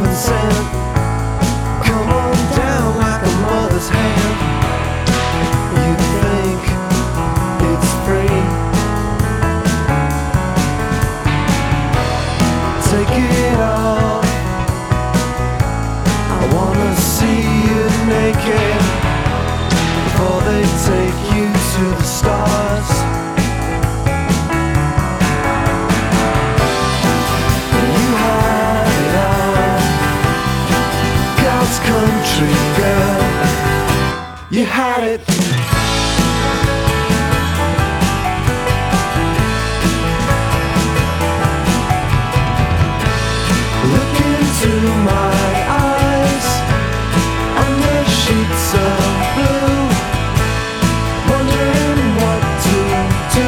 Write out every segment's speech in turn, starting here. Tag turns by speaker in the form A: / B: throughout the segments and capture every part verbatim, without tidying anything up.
A: heaven sent. Come on down like a mother's hand. You think it's free. Take it off. I wanna see you naked before they take you to the stars. You had it all, God's country girl. You had it. Look into my eyes under sheets of blue, wondering what to do.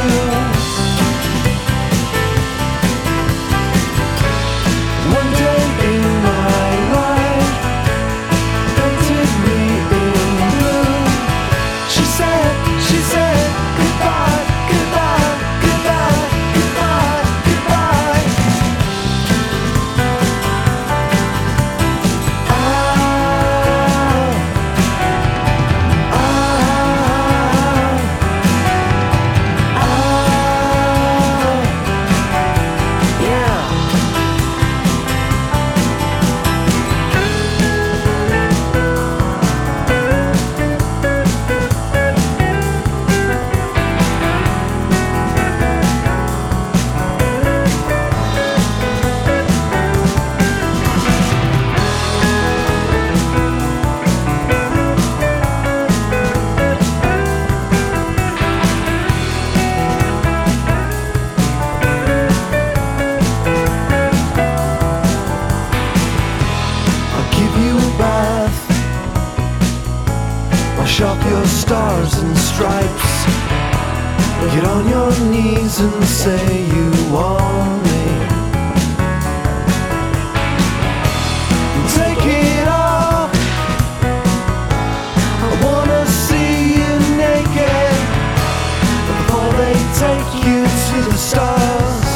A: One day in my life painted me in blue. She said, she said, goodbye, goodbye, goodbye, goodbye, goodbye. Ah, ah, ah, yeah. I'll give you a bath, wash off your stars and stripes. Get on your knees and say you want me. Take it off. I wanna see you naked before they take you to the stars.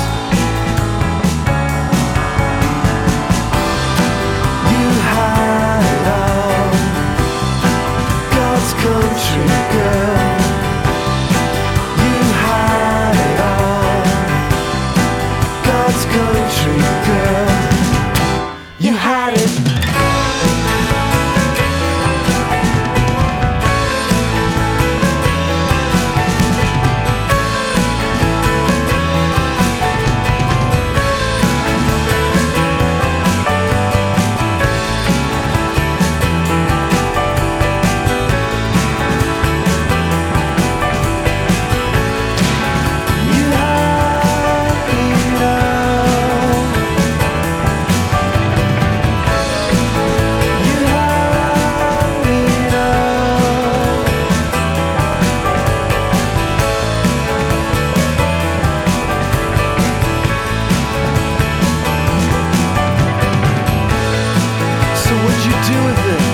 A: You had it all, God's country girl. You had it all, God's country girl. You had it. You had it all. You had it all. So what'd you do with it?